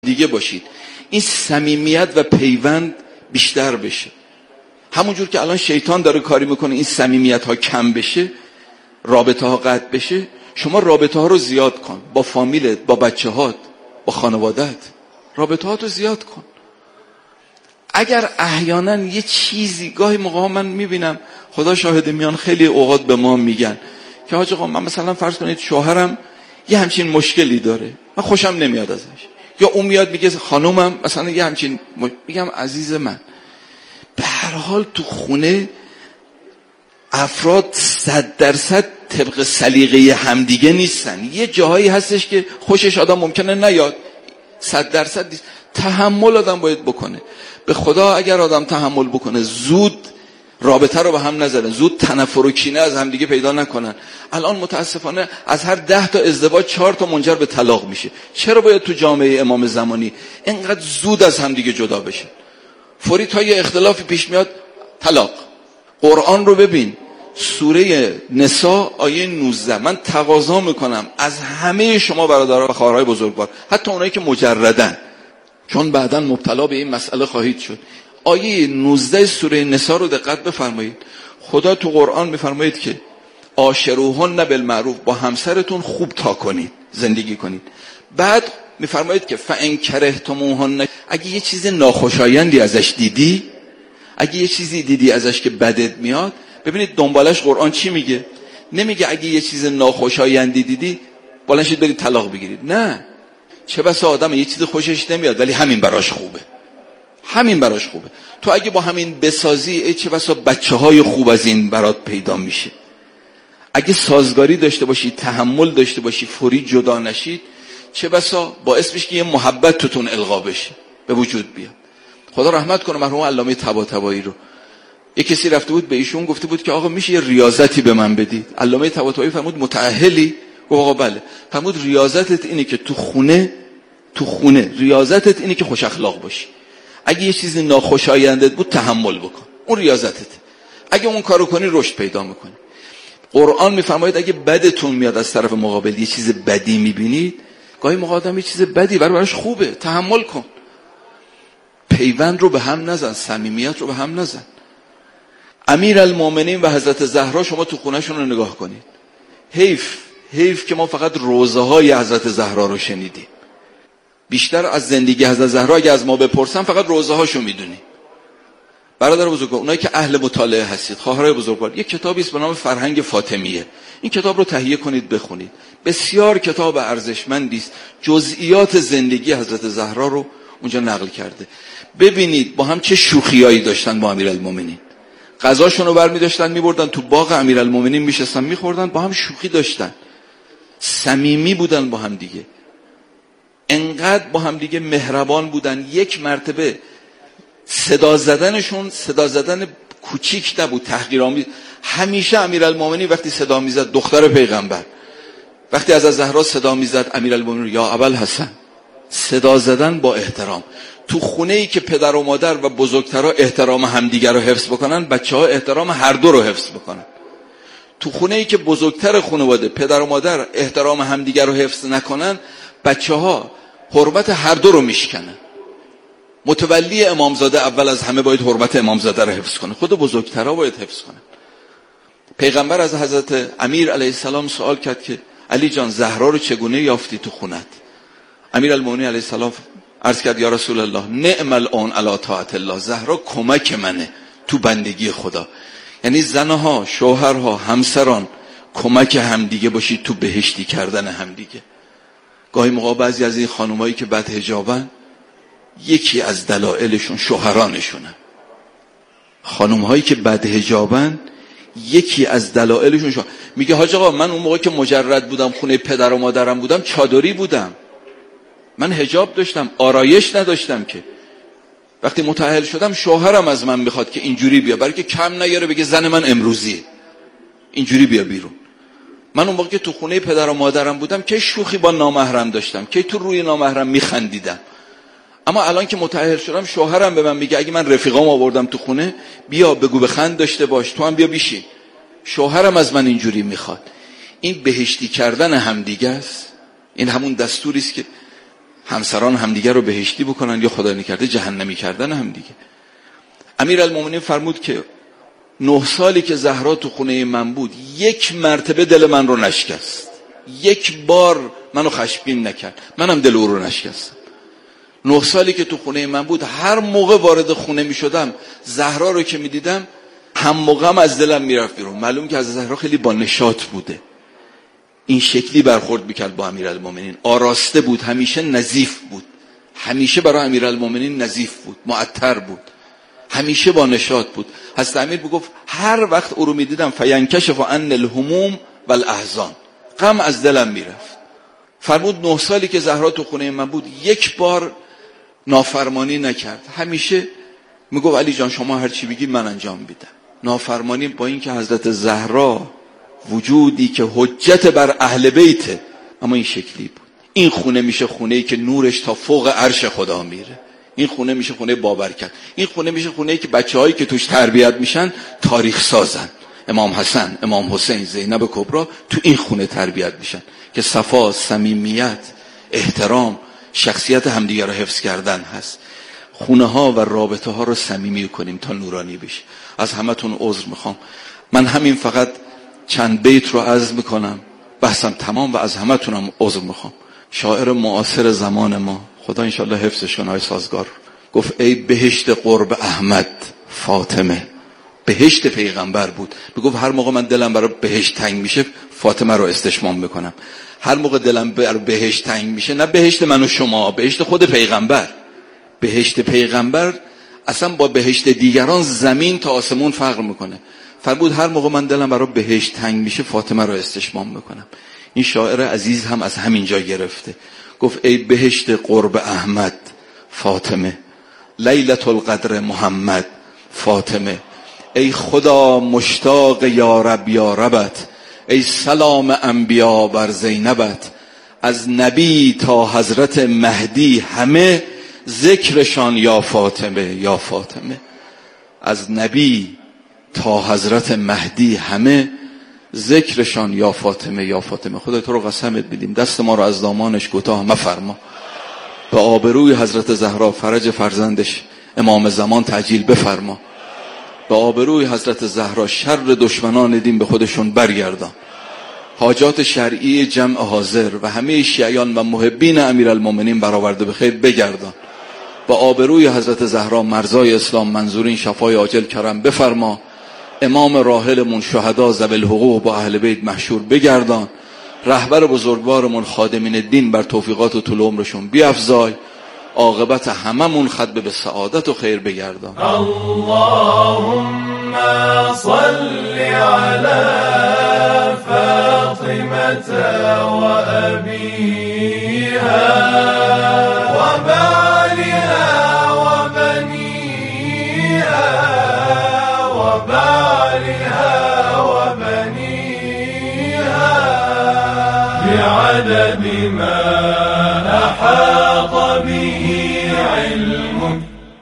دیگه باشید، این صمیمیت و پیوند بیشتر بشه. همونجور که الان شیطان داره کاری میکنه این صمیمیت ها کم بشه، رابطه ها قطع بشه، شما رابطه ها رو زیاد کن، با فامیلت، با بچه هات، با خانوادت، رابطه هات رو زیاد کن. اگر احیانا یه چیزی، گاهی موقع من میبینم، خدا شاهد، میان خیلی اوقات به ما میگن که حاج آقا من مثلا فرض کنید شوهرم یه همچین مشکلی داره، من خوشم نمیاد ازش، یا اون میاد میگه خانومم مثلا یه همچین میگم عزیز من، به هر حال تو خونه افراد 100% طبق سلیقه همدیگه نیستن. یه جاهایی هستش که خوشش آدم ممکنه نیاد، 100% نیست. تحمل آدم باید بکنه. به خدا اگر آدم تحمل بکنه زود رابطه رو به هم نزنن، زود تنفر و کینه از همدیگه پیدا نکنن. الان متاسفانه از هر 10 تا ازدواج 4 تا منجر به طلاق میشه. چرا باید تو جامعه امام زمانی اینقدر زود از همدیگه جدا بشه؟ فوری تا یه اختلافی پیش میاد طلاق. قرآن رو ببین، سوره نساء آیه 19. من تقاضا میکنم از همه شما برادران و خواهرای بزرگوار، حتی اونایی که مجردن، چون بعداً مبتلا به این مسئله خواهید شد، آیه 19 سوره نساء رو دقت بفرمایید. خدا تو قرآن میفرمایید که عاشروهن بالمعروف، با همسرتون خوب تا کنید، زندگی کنید. بعد میفرمایید که فان کرهتموهن، اگه یه چیز ناخوشایندی ازش دیدی، اگه یه چیزی دیدی ازش که بدت میاد، ببینید دنبالش قرآن چی میگه؟ نمیگه اگه یه چیز ناخوشایندی دیدی بلند شید برید طلاق بگیرید. نه، چه بسا آدم یه چیز خوشش نمیاد ولی همین براش خوبه، همین براش خوبه. تو اگه با همین بسازی، چه بسا بچه‌های خوب از این برات پیدا میشه. اگه سازگاری داشته باشی، تحمل داشته باشی، فوری جدا نشید، چه بسا باعث بشه که یه محبت توتون القا بشه، به وجود بیاد. خدا رحمت کنه مرحوم علامه طباطبایی رو. یه کسی رفته بود به ایشون گفته بود که آقا میشه یه ریاضتی به من بدید؟ علامه طباطبایی فرمود متأهلی؟ گفت آقا بله. فرمود ریاضتت اینه که تو خونه ریاضتت اینه که خوش اخلاق باشی. اگه یه چیزی ناخوشایندت بود تحمل بکن، اون ریاضتت. اگه اون کارو کنی رشد پیدا میکنی. قرآن میفرماید اگه بدتون میاد از طرف مقابل، یه چیز بدی میبینید، گاهی موقع آدم یه چیز بدی براش خوبه، تحمل کن. پیوند رو به هم نزن، صمیمیت رو به هم نزن. امیرالمومنین و حضرت زهرا، شما تو خونه‌شون رو نگاه کنید. حیف که ما فقط روزهای حضرت زهرا رو شنیدیم. بیشتر از زندگی حضرت زهرا اگه از ما بپرسن فقط روزهاشو میدونیم. برادر بزرگوار، اونایی که اهل مطالعه هستید، خواهرای بزرگوار، یک کتابی است به نام فرهنگ فاطمیه. این کتاب رو تهیه کنید بخونید. بسیار کتاب ارزشمندی است. جزئیات زندگی حضرت زهرا رو اونجا نقل کرده. ببینید با هم چه شوخیایی داشتن با امیرالمومنین. غذاشون رو برمی داشتن میبردن تو باغ امیرالمومنین میشستن میخوردن، با هم شوخی داشتن، صمیمی بودن با هم دیگه، انقدر با هم دیگه مهربان بودن. یک مرتبه صدا زدن کوچیک نبود، تحقیرآمیز. همیشه امیرالمومنین وقتی صدا میزد، دختر پیغمبر، وقتی از زهرا صدا میزد امیرالمومنین یا ابوالحسن، صدا زدن با احترام. تو خونه ای که پدر و مادر و بزرگترها احترام همدیگر رو حفظ بکنن، بچه‌ها احترام هر دو رو حفظ بکنن. تو خونه ای که بزرگتر خانواده پدر و مادر احترام همدیگر رو حفظ نکنن، بچه‌ها حرمت هر دو رو میشکنن. متولی امامزاده اول از همه باید حرمت امامزاده رو حفظ کنه، خود بزرگترها باید حفظ کنن. پیغمبر از حضرت امیر علیه السلام سوال کرد که علی جان، زهرا رو چگونه یافتی تو خونت؟ امیرالمومنین علیه السلام عرض کرد یا رسول الله نعم العون علی طاعت الله، زهرا کمک منه تو بندگی خدا. یعنی زنها، شوهرها، همسران کمک همدیگه باشید تو بهشتی کردن همدیگه. گاهی موقع بعضی از این خانمایی که بد حجابن، یکی از دلایلشون شوهرانشونه. خانم‌هایی که بد حجابن، یکی از دلایلشون میگه حاج آقا من اون موقع که مجرد بودم، خونه پدر و مادرم بودم، چادری بودم، من حجاب داشتم، آرایش نداشتم. که وقتی متأهل شدم شوهرم از من میخواد که اینجوری بیا، برای که کم نیاره بگه زن من امروزی اینجوری بیا بیرون. من اون موقع که تو خونه پدر و مادرم بودم که شوخی با نامحرم داشتم، که تو روی نامحرم میخندیدم. اما الان که متأهل شدم شوهرم به من میگه اگه من رفیقام آوردم تو خونه، بیا بگو بخند داشته باش، تو هم بیا بیشی. شوهرم از من اینجوری میخواد. این بهشتی کردن همدیگه است. این همون دستوری است که همسران همدیگه رو بهشتی بکنن یا خدا نکرده جهنمی کردن همدیگه. امیرالمومنین فرمود که 9 سالی که زهرا تو خونه من بود یک مرتبه دل من رو نشکست، یک بار منو خشمگین نکرد، منم دل او رو نشکستم. 9 سالی که تو خونه من بود هر موقع وارد خونه می شدم زهرا رو که می دیدم هم موقعم از دلم می رفت بیرون. معلوم که از زهرا خیلی با نشاط بوده، این شکلی برخورد میکرد با امیرالمومنین، آراسته بود، همیشه نظیف بود، همیشه برای امیرالمومنین نظیف بود، معطر بود، همیشه با نشاط بود. حضرت امیر میگفت هر وقت او رو میدیدم فینکشف عن الهموم والاحزان، غم از دلم میرفت. فرمود 9 سالی که زهرا تو خونه من بود یک بار نافرمانی نکرد، همیشه میگفت علی جان شما هر چی بگی من انجام میدم. نافرمانی با این که حضرت زهرا وجودی که حجت بر اهل بیته، اما این شکلی بود. این خونه میشه خونه‌ای که نورش تا فوق عرش خدا میره، این خونه میشه خونه بابرکت، این خونه میشه خونه‌ای که بچه‌هایی که توش تربیت میشن تاریخ سازن. امام حسن، امام حسین، زینب کبرا تو این خونه تربیت میشن که صفا، صمیمیت، احترام، شخصیت همدیگه رو حفظ کردن هست. خونه ها و رابطه ها رو صمیمی کنیم تا نورانی بشه. از همتون عذر میخوام، من همین فقط چند بیت رو عرض میکنم، بحثم تمام و از همتونم عذر میخوام. شاعر معاصر زمان ما، خدا انشالله حفظش کنه، سازگار، گفت ای بهشت قرب احمد فاطمه. بهشت پیغمبر بود، میگفت هر موقع من دلم برای بهشت تنگ میشه فاطمه رو استشمام میکنم. هر موقع دلم برای بهشت تنگ میشه، نه بهشت من و شما، بهشت خود پیغمبر. بهشت پیغمبر اصلا با بهشت دیگران زمین تا آسمون فرق میکنه. فرمود هر موقع من دلم برای بهشت تنگ میشه فاطمه رو استشمام میکنم. این شاعر عزیز هم از همین جا گرفته، گفت ای بهشت قرب احمد فاطمه، لیلة القدر محمد فاطمه، ای خدا مشتاق یا رب یا ربت، ای سلام انبیا بر زینبت، از نبی تا حضرت مهدی همه ذکرشان یا فاطمه یا فاطمه. از نبی تا حضرت مهدی همه ذکرشان یا فاطمه یا فاطمه. خدا تو رو قسمت بدیم دست ما رو از دامانش کوتاه مفرما. به آبروی حضرت زهرا فرج فرزندش امام زمان تعجیل بفرما. به آبروی حضرت زهرا شر دشمنان دین به خودشون برگردان. حاجات شرعی جمع حاضر و همه شیعیان و محبین امیرالمومنین برآورده به خیر بگردان. به آبروی حضرت زهرا مرزای اسلام منظورین شفای عاجل کرم بفرما. امام راحلمون شهدا ذوی الحقوق با اهل بیت محشور بگردان. رهبر بزرگوارمون خادمین دین بر توفیقات و طول عمرشون بیفزای. عاقبت هممون ختم به سعادت و خیر بگردان. اللهم صل علی فاطمة و ابیها و بعلها و بنیها و بعلها و بنیها بعدد ما احاط به علمك.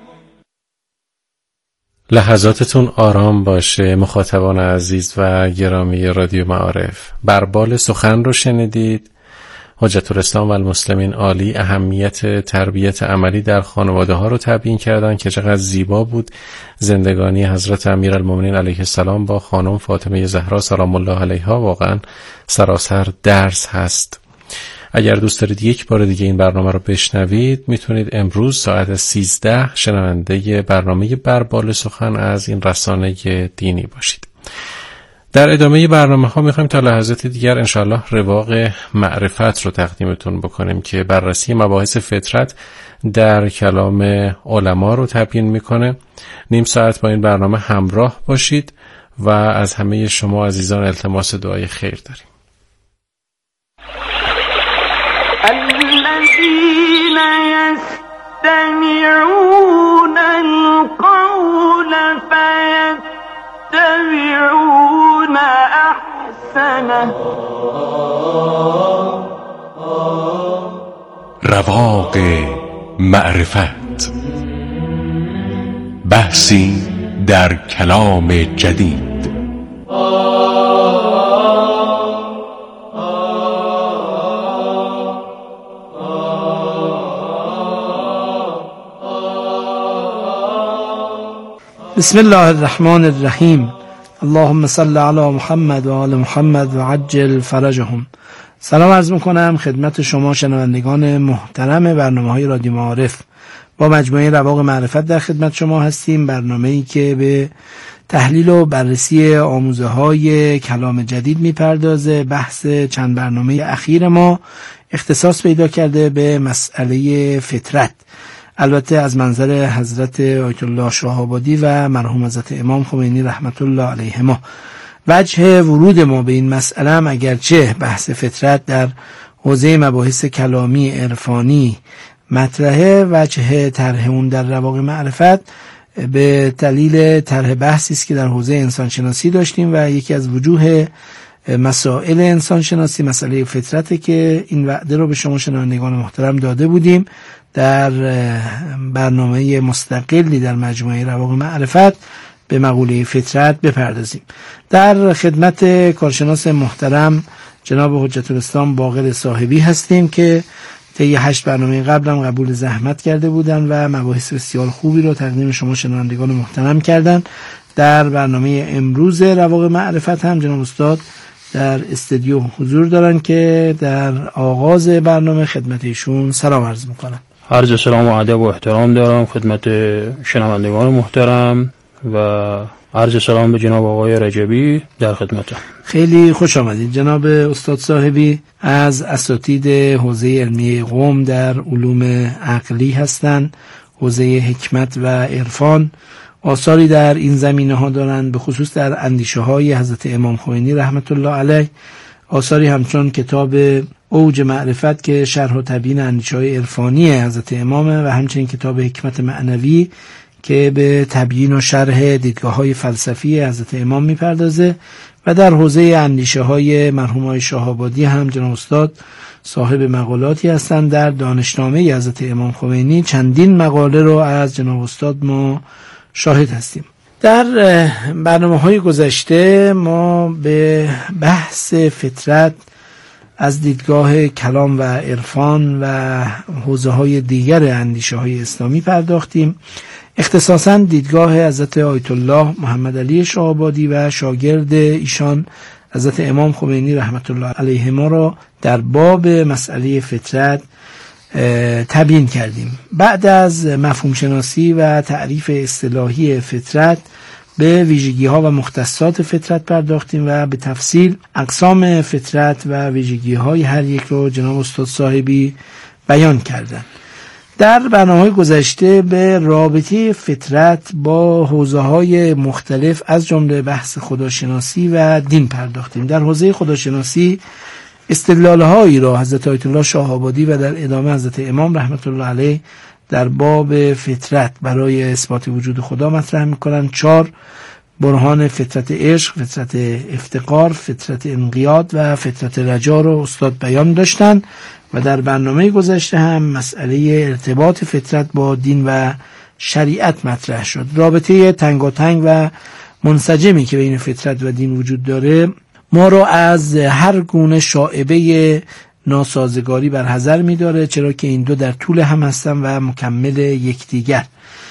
لحظاتتون آرام باشه مخاطبان عزیز و گرامی رادیو معارف. بربال سخن رو شنیدید. حجت الاسلام و المسلمین عالی اهمیت تربیت عملی در خانواده ها رو تبیین کردن که چقدر زیبا بود زندگانی حضرت امیرالمومنین علیه السلام با خانم فاطمه زهرا سلام الله علیها. واقعا سراسر درس هست. اگر دوست دارید یک بار دیگه این برنامه رو بشنوید میتونید امروز ساعت 13 شنونده برنامه بربال سخن از این رسانه دینی باشید. در ادامه برنامه ها میخوایم تا لحظات دیگر انشاءالله رواق معرفت رو تقدیمتون بکنیم که بررسی مباحث فطرت در کلام علما رو تبیین میکنه. نیم ساعت با این برنامه همراه باشید و از همه شما عزیزان التماس دعای خیر داریم. الذين يستمعون القول فيتبعون احسنه. رواق معرفت، بحثی در کلام جدید. بسم الله الرحمن الرحیم. اللهم صل علی محمد و آل محمد و عجل فرجهم. سلام عرض میکنم خدمت شما شنوندگان محترم برنامه‌های رادیو معارف. با مجموعه رواق معرفت در خدمت شما هستیم، برنامه‌ای که به تحلیل و بررسی آموزه‌های کلام جدید میپردازه. بحث چند برنامه اخیر ما اختصاص پیدا کرده به مسئله فطرت، البته از منظر حضرت آیت الله شاه‌آبادی و مرحوم حضرت امام خمینی رحمت الله علیهما. وجه ورود ما به این مسئله هم اگرچه بحث فطرت در حوزه مباحث کلامی عرفانی مطرحه، وجه طرح اون در رواق معرفت به دلیل طرح بحثی است که در حوزه انسانشناسی داشتیم و یکی از وجوه مسائل انسانشناسی مسئله فطرته که این وعده رو به شما شنوندگان محترم داده بودیم در برنامه مستقلی در مجموعه رواق معرفت به مقوله فطرت بپردازیم. در خدمت کارشناس محترم جناب حجت الاسلام باقر صاحبی هستیم که طی 8 برنامه قبل هم قبول زحمت کرده بودن و مباحث بسیار خوبی رو تقدیم شما شنوندگان محترم کردن. در برنامه امروز رواق معرفت هم جناب استاد در استودیو حضور دارن که در آغاز برنامه خدمت ایشون سلام عرض میکنم. عرض سلام و ادب و احترام دارم خدمت شنوندگان محترم و عرض سلام به جناب آقای رجبی در خدمتم. خیلی خوش آمدید جناب استاد صاحبی. از اساتید حوزه علمی قم در علوم عقلی هستند، حوزه حکمت و عرفان. آثاری در این زمینه ها دارند، به خصوص در اندیشه های حضرت امام خمینی رحمت الله علیه. آثاری همچون کتاب اوج معرفت که شرح و تبیین اندیشه های عرفانی حضرت امامه و همچنین کتاب حکمت معنوی که به تبیین و شرح دیدگاه‌های فلسفی حضرت امام می‌پردازه. و در حوزه اندیشه‌های مرحوم آقای شاه‌آبادی هم جناب استاد صاحب مقالاتی هستند. در دانشنامه حضرت امام خمینی چندین مقاله رو از جناب استاد ما شاهد هستیم. در برنامه‌های گذشته ما به بحث فطرت از دیدگاه کلام و عرفان و حوزه‌های دیگر اندیشه‌های اسلامی پرداختیم، اختصاصاً دیدگاه حضرت آیت الله محمد علی شاه‌آبادی و شاگرد ایشان حضرت امام خمینی رحمت الله علیهما را در باب مسئله فطرت تبیین کردیم. بعد از مفهوم شناسی و تعریف اصطلاحی فطرت به ویژگی‌ها و مختصات فطرت پرداختیم و به تفصیل اقسام فطرت و ویژگی‌های هر یک رو جناب استاد صاحبی بیان کردند. در برنامه‌های گذشته به رابطه فطرت با حوزه‌های مختلف از جمله بحث خداشناسی و دین پرداختیم. در حوزه خداشناسی استدلال‌هایی را حضرت آیت الله شاه‌آبادی و در ادامه حضرت امام رحمت الله علیه در باب فطرت برای اثبات وجود خدا مطرح می‌کنند. 4 برهان فطرت عشق، فطرت افتقار، فطرت انقیاد و فطرت رجا رو استاد بیان داشتند و در برنامه گذشته هم مسئله ارتباط فطرت با دین و شریعت مطرح شد. رابطه تنگاتنگ و منسجمی که بین فطرت و دین وجود داره ما رو از هر گونه شائبه ناسازگاری برحذر می‌داره، چرا که این دو در طول هم هستن و مکمل یکدیگر.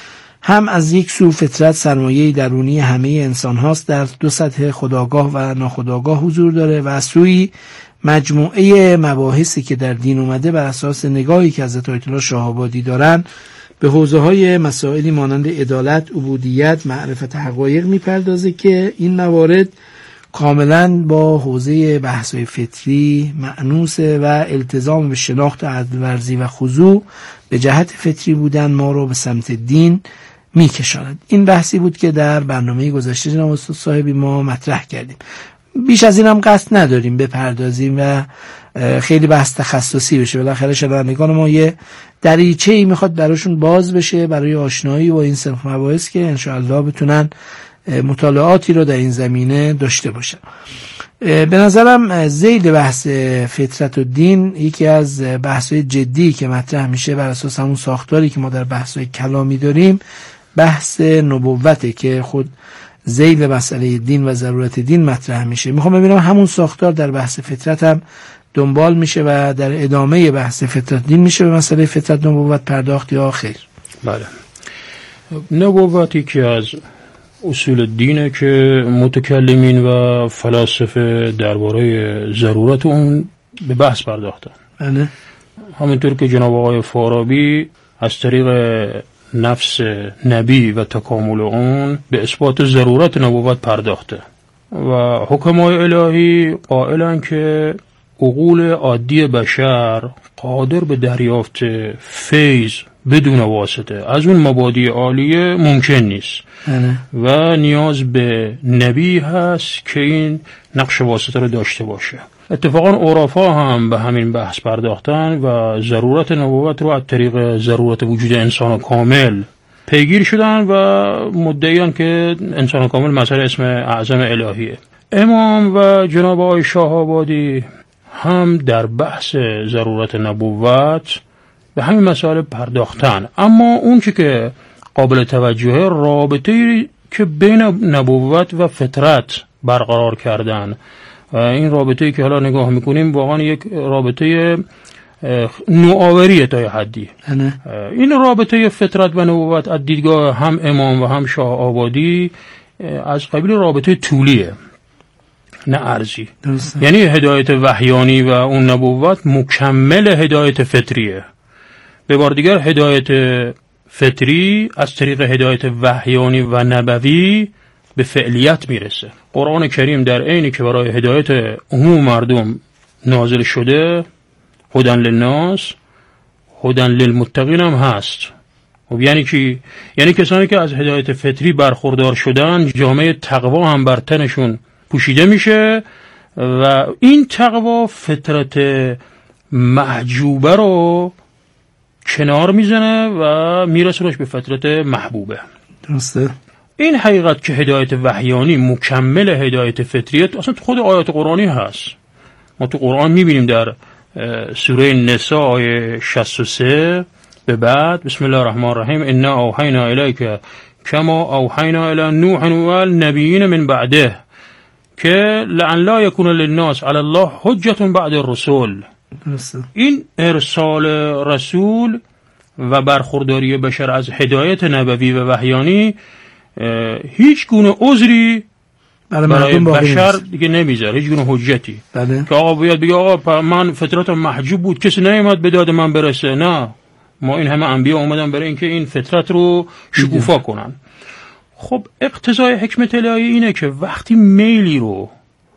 هم از یک سو فطرت سرمایه درونی همه انسان هاست، در 2 سطح خودآگاه و ناخودآگاه حضور داره و از سوی مجموعه مباحثی که در دین اومده بر اساس نگاهی که حضرت آیت الله شاه‌آبادی دارن به حوزه‌های مسائلی مانند عدالت، عبودیت، معرفت حقایق میپردازه که این موارد کاملا با حوزه بحث‌های فطری مأنوسه و التزام به شناخت عدل ورزی و خضوع به جهت فطری بودن ما رو به سمت دین میکشاند. این بحثی بود که در برنامه گذشته جناب استاد صاحبی ما مطرح کردیم. بیش از این هم قصد نداریم بپردازیم و خیلی بحث تخصصی بشه. بالاخره شنوندگان ما یه دریچه‌ای میخواد براشون باز بشه برای آشنایی با این سنخ مباحث که انشاءالله بتونن مطالعاتی رو در این زمینه داشته باشن. به نظرم ذیل بحث فطرت و دین یکی از بحث‌های جدی که مطرح میشه بر اساس همون ساختاری که ما در بحث‌های کلامی داریم بحث نبوته که خود ذیل مسئله دین و ضرورت دین مطرح میشه. میخوام ببینم همون ساختار در بحث فطرت هم دنبال میشه و در ادامه بحث فطرت دین میشه به مسئله فطرت نبوت پرداخت یا خیر؟ بله. نبوتی که از اصول دینه که متکلمین و فلاسفه درباره ضرورت اون به بحث پرداختن. بله. همینطور که جناب آقای فارابی از طریق نفس نبی و تکامل اون به اثبات ضرورت نبوت پرداخته و حکمای الهی قائلن که عقول عادی بشر قادر به دریافت فیض بدون واسطه از اون مبادی عالیه ممکن نیست و نیاز به نبی هست که این نقش واسطه رو داشته باشه. اتفاقا عرفا هم به همین بحث پرداختن و ضرورت نبوت رو از طریق ضرورت وجود انسان کامل پیگیر شدن و مدعیان که انسان کامل مثلا اسم اعظم الهیه. امام و جناب آقای شاه آبادی هم در بحث ضرورت نبوت به همین مسائل پرداختن، اما اون که قابل توجهه رابطه‌ای که بین نبوت و فطرت برقرار کردن. این رابطه‌ای که حالا نگاه میکنیم واقعا یک رابطه نوآوریه تا یه حدی. این رابطه فطرت و نبوت از دیدگاه هم امام و هم شاه آبادی از قبیل رابطه طولیه نه ارزی. یعنی هدایت وحیانی و اون نبوت مکمل هدایت فطریه. به بار دیگر هدایت فطری از طریق هدایت وحیانی و نبوی به فعلیت میرسه. قرآن کریم در عینی که برای هدایت عموم مردم نازل شده، هدن للناس هدن للمتقین هم هست. یعنی کسانی که از هدایت فطری برخوردار شدن جامعه تقوا هم بر تنشون پوشیده میشه و این تقوا فطرت محجوبه رو کنار میزنه و میرسونش به فطرت محبوبه. درسته. این حقیقت که هدایت وحیانی مکمل هدایت فطریه اصلا تو خود آیات قرآنی هست. ما تو قرآن میبینیم در سوره نساء آیه 63 به بعد بسم الله الرحمن الرحیم انا اوحینا الیک کما اوحینا الی نوح و النبیین من بعده که لعن لا یکون للناس علی الله حجة بعد الرسول. این ارسال رسول و برخورداری بشر از هدایت نبوی و وحیانی هیچ گونه عذری برای بشر دیگه نمیذاره، هیچ گونه حجتی. که آقا بیاد بگه آقا من فطرتم محجوب بود کسی نیامد به داد من برسه. نه، ما این همه انبیا اومدن برای اینکه این فطرت رو شکوفا کنن. خب اقتضای حکمت الهی اینه که وقتی میلی رو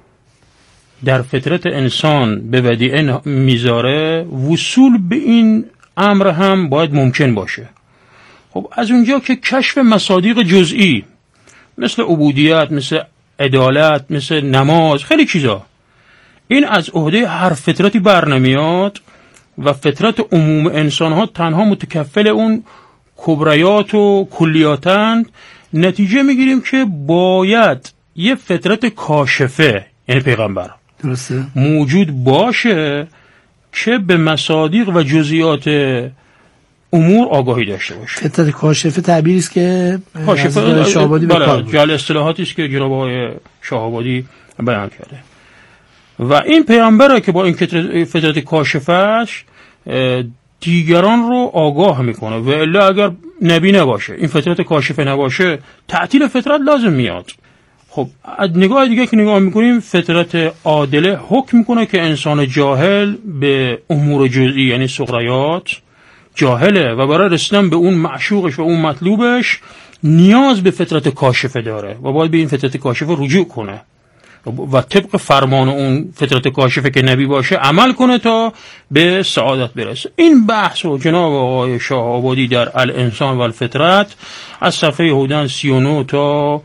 در فطرت انسان به ودیعه میذاره وصول به این امر هم باید ممکن باشه. خب از اونجا که کشف مصادیق جزئی مثل عبودیت، مثل عدالت، مثل نماز، خیلی چیزا این از عهده هر فطرتی برنمیاد و فطرت عموم انسان ها تنها متکفل اون کبریات و کلیاتند. نتیجه میگیریم که باید یه فطرت کاشفه یعنی پیغمبر درسته موجود باشه که به مصادیق و جزئیات امور آگاهی داشته باشه. فطرت کاشفه تعبیری است که کاشفه شاه‌آبادی به کار برد. جعل اصطلاحاتی است که جناب آقای شاه‌آبادی بیان کرده و این پیامبره که با این فطرت کاشفهش دیگران رو آگاه میکنه و الا اگر نبی نباشه این فطرت کاشفه نباشه تعطیل فطرت لازم میاد. خب از نگاه دیگه که نگاه میکنیم فطرت عادله حکم میکنه که انسان جاهل به امور جزئی یعنی صغریات جاهله و برای رسیدن به اون معشوقش و اون مطلوبش نیاز به فطرت کاشفه داره و باید به این فطرت کاشفه رجوع کنه و طبق فرمان اون فطرت کاشفه که نبی باشه عمل کنه تا به سعادت برسه. این بحث رو جناب آقای شاه آبادی در الانسان و الفطرت از صفحه حدود 39 تا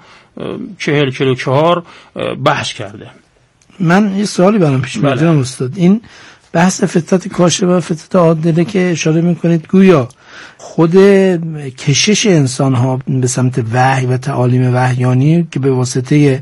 40-44 بحث کرده. من یه سوالی برام پیش میاد جناب استاد. این بحث فطرت کاشفه و فطرت عادله که اشاره میکنید گویا خود کشش انسان ها به سمت وحی و تعالیم وحیانی که به واسطه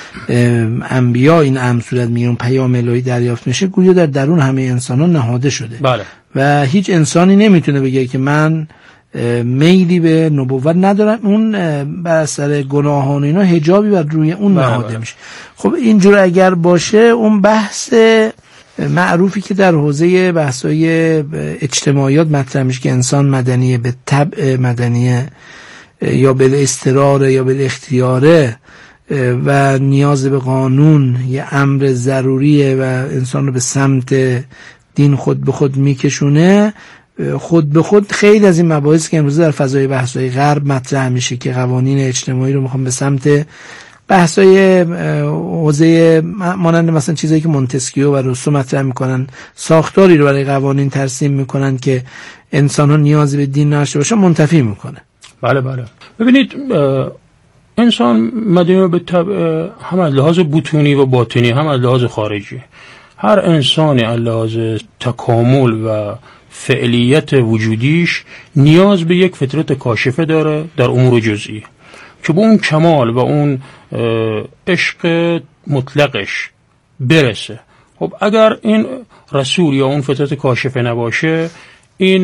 انبیا این امر صورت میگیره پیام الهی دریافت میشه گویا در درون همه انسان ها نهاده شده. بله. و هیچ انسانی نمیتونه بگه که من میلی به نبوت ندارم، اون بر اثر گناهان اینا حجابی بر روی اون نهاده میشه. خب اینجور اگر باشه اون بحث معروفی که در حوزه بحث‌های اجتماعیات مطرح میشه که انسان مدنیه به طبع مدنی یا بالاضطرار یا بالاختیاره و نیاز به قانون یه امر ضروریه و انسان رو به سمت دین خود به خود میکشونه، خود به خود خیلی از این مباحث که امروز در فضای بحث‌های غرب مطرح میشه که قوانین اجتماعی رو میخوام به سمت بحث‌های حوزه مانند مثلا چیزایی که مونتسکیو و روسو مطرح میکنن، ساختاری رو برای قوانین ترسیم میکنن که انسان‌ها نیازی به دین نداشته باشن، منتفی میکنه. بله ببینید، انسان مدیون به طبع هم از لحاظ بطونی و باطنی هم از لحاظ خارجی، هر انسانی از لحاظ تکامل و فعلیت وجودیش نیاز به یک فطرت کاشفه داره در امور جزئی که به اون کمال و اون عشق مطلقش برسه. خب اگر این رسول یا اون فطرت کاشفه نباشه، این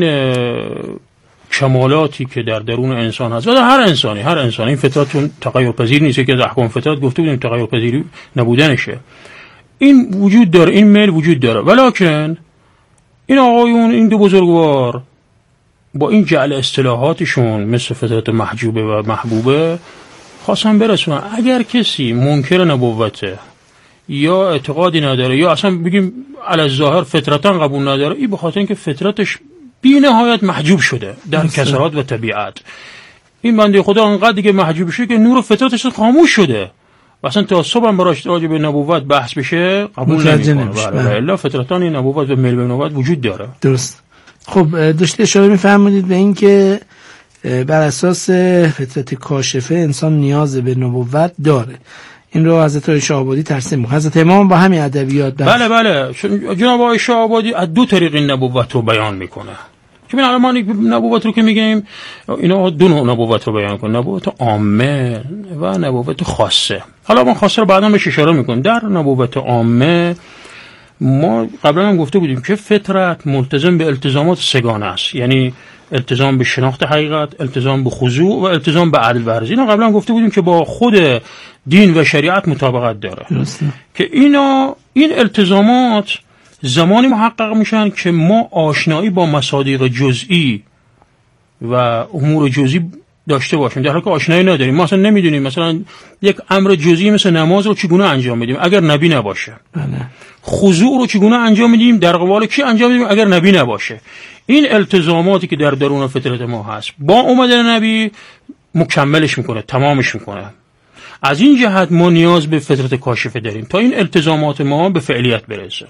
کمالاتی که در درون انسان هست و در هر انسانی این فطرت تغییر پذیر نیست که از احکام فطرت گفته بودیم تغییر پذیری نبودنشه، این وجود داره، این میل وجود داره. ولکن این آقایون، این دو بزرگوار با این جعل اصطلاحاتشون مثل فطرت محجوبه و محبوبه خواستن برسونن اگر کسی منکر نبوته یا اعتقادی نداره یا اصلا بگیم علی الظاهر فطرتا قبول نداره، این به خاطر اینکه فطرتش بی نهایت محجوب شده در کسرات و طبیعت. این بنده خدا انقدر دیگه محجوب شده که نور فطرتش خاموش شده و اصلا تا صبح هم براش راجع به نبوت بحث بشه قبول نمیکنه. بله الا فطرتان این نبوت و میل به نبوت وجود داره. درست. خب داشته اشاره می‌فرمایید به این که بر اساس فطرت کاشفه انسان نیاز به نبوت داره. این رو حضرت عایشه آبادی ترسیم می‌کنه. حضرت امام با همین ادبیات بله جناب عایشه آبادی از دو طریق این نبوت رو بیان میکنه. که الان ما نبوت رو که میگیم اینا دو نوع نبوت رو بیان کنه، نبوت عامه و نبوت خاصه. حالا ما خاصه رو بعدا بهش اشاره میکنیم. در نبوت عامه ما قبلا هم گفته بودیم که فطرت ملتزم به التزامات سگانه است، یعنی التزام به شناخت حقیقت، التزام به خضوع و التزام به عدل ورزی. اینا قبلا گفته بودیم که با خود دین و شریعت مطابقت داره. که این التزامات زمانی محقق میشن که ما آشنایی با مصادیق جزئی و امور جزئی داشته باشیم، در حالی که آشنایی نداریم. ما اصلا نمیدونیم مثلا یک امر جزئی مثل نماز رو چگونه انجام بدیم اگر نبی نباشه. خضوع رو چگونه انجام میدیم، در قبال کی انجام میدیم اگر نبی نباشه. این التزاماتی که در درون فطرت ما هست با اومدن نبی مکملش میکنه، تمامش میکنه. از این جهت ما نیاز به فطرت کاشفه داریم تا این التزامات ما به فعلیت برسه.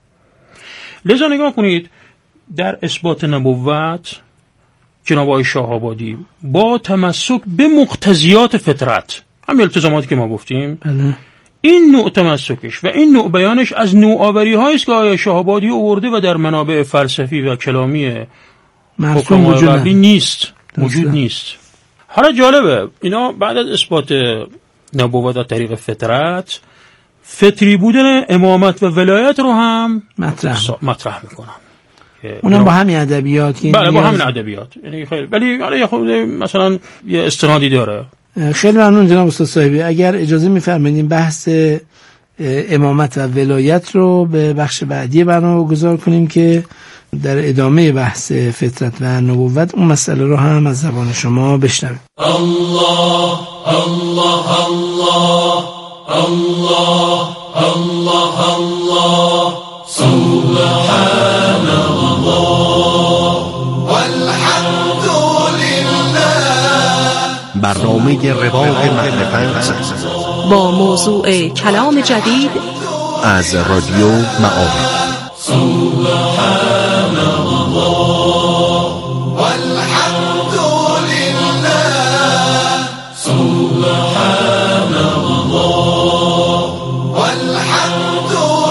لذا نگاه کنید، در اثبات نبوت جناب عایشه آبادی با تمسک به مقتضیات فطرت، همین التزاماتی که ما گفتیم، این نوع تمسکش و این نوع بیانش از نوآوری‌هایی است که عایشه آبادی آورده و در منابع فلسفی و کلامی حکمای قبلی نیست، موجود نیست. حالا جالبه اینا بعد از اثبات نبوت از طریق فطرت، فطری بودن امامت و ولایت رو هم مطرح میکنن. اونم با همین ادبیات. بله با همین ادبیات. یعنی خیلی ولی خود مثلا یه استنادی داره. خیلی ممنون جناب استاد صاحبی. اگر اجازه میفرمایید بحث امامت و ولایت رو به بخش بعدی برنامه گذار کنیم که در ادامه بحث فطرت و نبوت اون مسئله رو هم از زبان شما بشنویم. الله الله الله الله الله الله سبحان الله والحمد لله. برنامه رواق معرفت با موضوع کلام جدید از رادیو معارف. سبحان الله والحمد لله. سبحان الله والحمد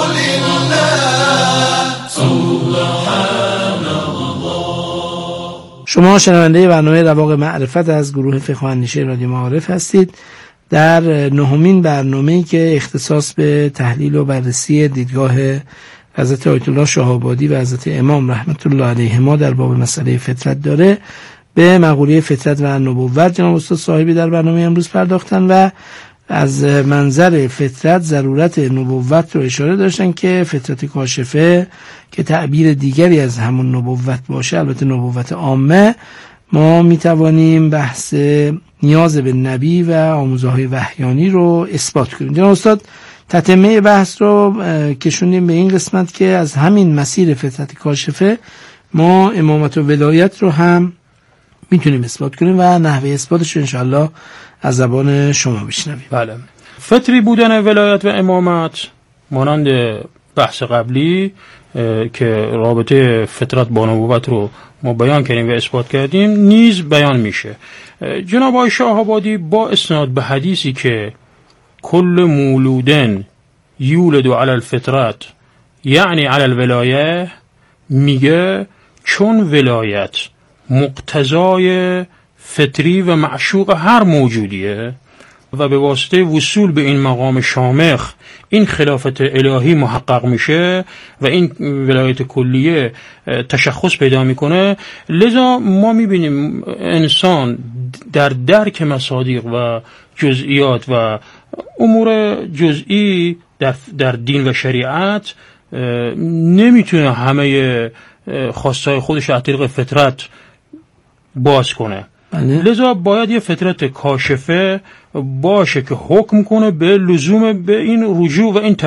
لله. سبحان الله. شما شنونده برنامه رواق معرفت از گروه فقه و اندیشه رادیو معارف هستید. در نهمین برنامه‌ای که اختصاص به تحلیل و بررسی دیدگاه حضرت آیت الله شاه آبادی و حضرت امام رحمت الله علیهما در باب مسئله فطرت داره، به مقوله فطرت و نبوت جناب استاد صاحبی در برنامه امروز پرداختن و از منظر فطرت ضرورت نبوت رو اشاره داشتن که فطرت کاشفه که تعبیر دیگری از همون نبوت باشه، البته نبوت عامه، ما میتوانیم بحث نیاز به نبی و آموزه‌های وحیانی رو اثبات کنیم. جناب استاد تتمه بحث رو کشوندیم به این قسمت که از همین مسیر فطرت کاشفه ما امامت و ولایت رو هم میتونیم اثبات کنیم و نحوه اثباتش رو انشاءالله از زبان شما بشنویم. بله. فطری بودن ولایت و امامت مانند بحث قبلی که رابطه فطرت با نبوت رو ما بیان کردیم و اثبات کردیم نیز بیان میشه. جناب آقای شاه آبادی با اسناد به حدیثی که کل مولودن یولد علی الفطرت یعنی علی الولایه میگه چون ولایت مقتضای فطری و معشوق هر موجودیه و به واسطه وصول به این مقام شامخ این خلافت الهی محقق میشه و این ولایت کلیه تشخص پیدا میکنه، لذا ما میبینیم انسان در درک مصادیق و جزئیات و امور جزئی در دین و شریعت نمیتونه همه خواستهای خودش از طریق فطرت باز کنه. لذا باید یه فطرت کاشفه باشه که حکم کنه به لزوم به این رجوع و این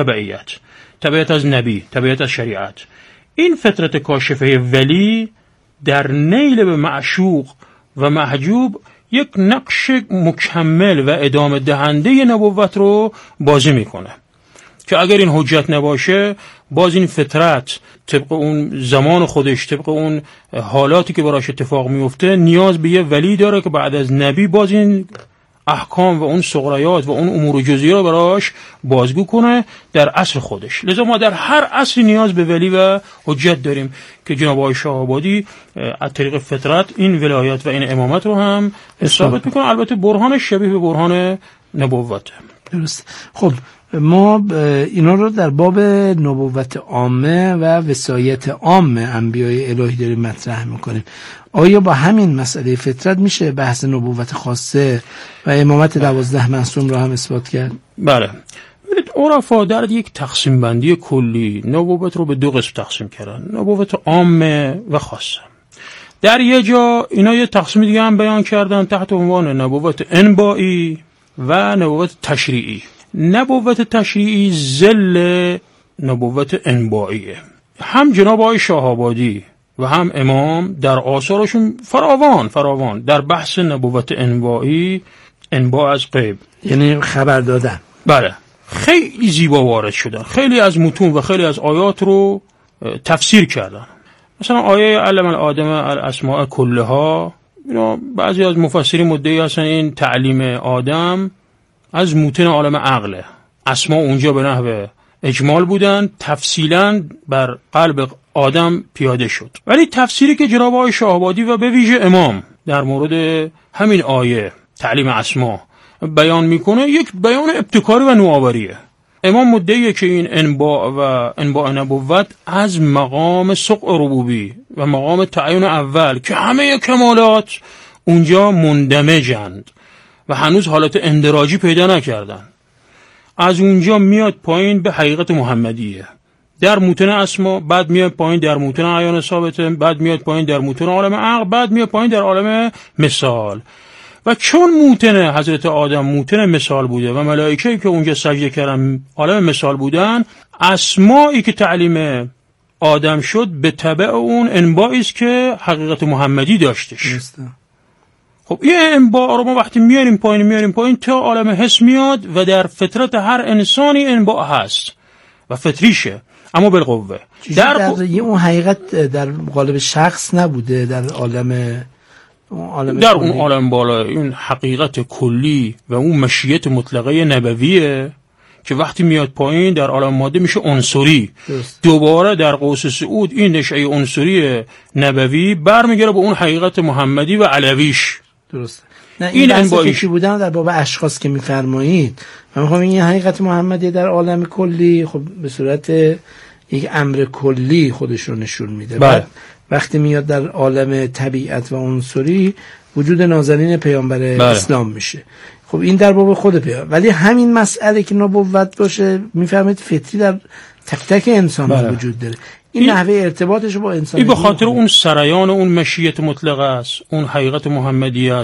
تبعیت از نبی، تبعیت از شریعت. این فطرت کاشفه ولی در نیل به معشوق و محجوب یک نقش مکمل و ادامه دهنده نبوت رو بازی میکنه که اگر این حجت نباشه باز این فطرت طبق اون زمان خودش، طبق اون حالاتی که براش اتفاق میفته نیاز به یه ولی داره که بعد از نبی باز این احکام و اون سغرایات و اون امور جزئی رو براش بازگو کنه در عصر خودش. لذا ما در هر عصری نیاز به ولی و حجت داریم که جناب آقای شاه آبادی از طریق فطرت این ولایت و این امامت رو هم ثابت میکنه. البته برهانش شبیه به برهان نبوته. درست. خب ما اینا رو در باب نبوت عامه و وصایت عامه انبیای الهی داریم مطرح میکنیم. آیا با همین مسئله فطرت میشه بحث نبوت خاصه و امامت 12 معصوم رو هم اثبات کرد؟ بله. ببینید عرفا در یک تقسیم بندی کلی نبوت رو به دو قسم تقسیم کردن، نبوت عامه و خاصه. در یه جا اینا یه تقسیم دیگه هم بیان کردن تحت عنوان نبوت انبائی و نبوت تشریعی. نبوت تشریعی ظل نبوت انباعیه. هم جناب آقای شاه آبادی و هم امام در آثارشون فراوان در بحث نبوت انباعی، انباع از غیب یعنی خبر دادن، بله، خیلی زیبا وارد شدن. خیلی از متون و خیلی از آیات رو تفسیر کردن. مثلا آیه علم الآدم الاسماء کلها، بعضی از مفسرین مدعی هستن این تعلیم آدم از موتن عالم عقله. اسماء اونجا به نحو اجمال بودن، تفصیلا بر قلب آدم پیاده شد. ولی تفسیری که جناب آقای شاه آبادی و به ویژه امام در مورد همین آیه تعلیم اسماء بیان میکنه یک بیان ابتکاری و نوآوریه. امام مدعیه که این انباء نبوت از مقام سقع ربوبی و مقام تعیین اول که همه کمالات اونجا مندمجند و هنوز حالت اندراجی پیدا نکردن، از اونجا میاد پایین به حقیقت محمدیه در موتن اسما، بعد میاد پایین در موتن عیان ثابته، بعد میاد پایین در موتن عالم عقل، بعد میاد پایین در عالم مثال. و چون موتن حضرت آدم موتن مثال بوده و ملائکه‌ای که اونجا سجده کردن عالم مثال بودن، اسمایی که تعلیم آدم شد به تبع اون انباعی است که حقیقت محمدی داشتش. خب این انباع رو ما وقتی میاریم پایین تا عالم حس میاد و در فطرت هر انسانی انباع هست و فطریشه، اما بالقوه در اون حقیقت در قالب شخص نبوده، در عالم در اون عالم بالا این حقیقت کلی و اون مشیت مطلقه نبویه که وقتی میاد پایین در عالم ماده میشه عنصری. دوباره در قوس صعود این نشأه عنصری نبوی برمیگره به اون حقیقت محمدی و علویش. درسته. نه این انباعی بودن در باب اشخاص که میفرمایید، من میخوام این حقیقت محمدی در عالم کلی خب به صورت یک امر کلی خودش رو نشون میده. بعد وقتی میاد در عالم طبیعت و عنصری وجود نازنین پیامبر اسلام میشه. خب این در باب خود پیامبر، ولی همین مسئله که نبوت باشه میفهمید فطری در تک تک انسان وجود داره. این نحوه ارتباطش با انسان این به خاطر اون سریان اون مشیت مطلقه است، اون حقیقت محمدی است